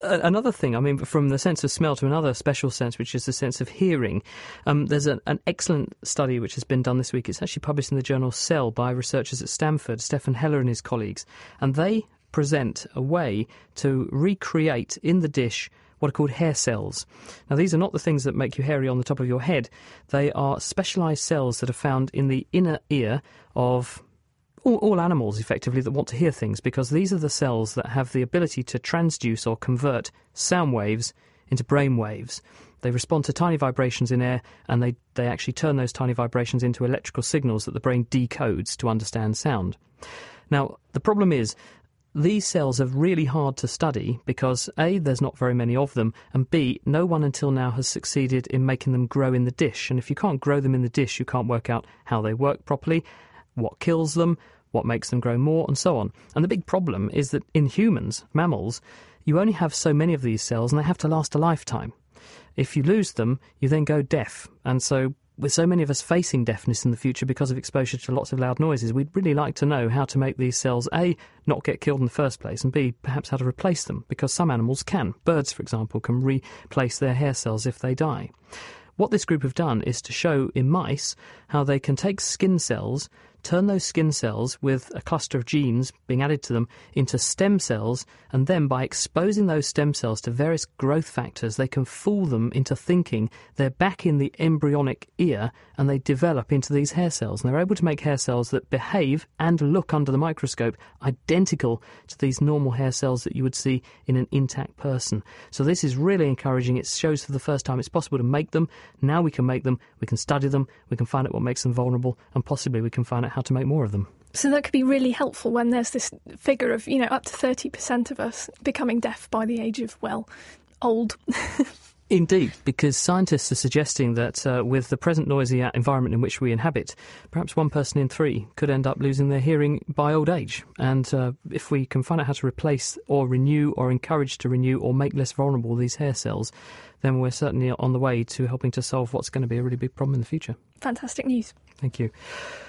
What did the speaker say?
Another thing, I mean, from the sense of smell to another special sense, which is the sense of hearing, there's an excellent study which has been done this week. It's actually published in the journal Cell by researchers at Stanford, Stephan Heller and his colleagues, and they present a way to recreate in the dish what are called hair cells. Now, these are not the things that make you hairy on the top of your head. They are specialised cells that are found in the inner ear of all animals, effectively, that want to hear things, because these are the cells that have the ability to transduce or convert sound waves into brain waves. They respond to tiny vibrations in air, and they actually turn those tiny vibrations into electrical signals that the brain decodes to understand sound. Now, the problem is, these cells are really hard to study because, A, there's not very many of them, and B, no one until now has succeeded in making them grow in the dish. And if you can't grow them in the dish, you can't work out how they work properly, what kills them, what makes them grow more, and so on. And the big problem is that in humans, mammals, you only have so many of these cells and they have to last a lifetime. If you lose them, you then go deaf. And so with so many of us facing deafness in the future because of exposure to lots of loud noises, we'd really like to know how to make these cells, A, not get killed in the first place, and B, perhaps how to replace them, because some animals can. Birds, for example, can replace their hair cells if they die. What this group have done is to show in mice how they can take skin cells, turn those skin cells with a cluster of genes being added to them into stem cells, and then by exposing those stem cells to various growth factors, they can fool them into thinking they're back in the embryonic ear, and they develop into these hair cells. And they're able to make hair cells that behave and look under the microscope identical to these normal hair cells that you would see in an intact person. So this is really encouraging. It shows for the first time it's possible to make them. Now we can make them, we can study them, we can find out what makes them vulnerable, and possibly we can find out how to make more of them. So that could be really helpful when there's this figure of, up to 30% of us becoming deaf by the age of, old. Indeed, because scientists are suggesting that with the present noisy environment in which we inhabit, perhaps 1 person in 3 could end up losing their hearing by old age. And if we can find out how to replace or renew or encourage to renew or make less vulnerable these hair cells, then we're certainly on the way to helping to solve what's going to be a really big problem in the future. Fantastic news. Thank you.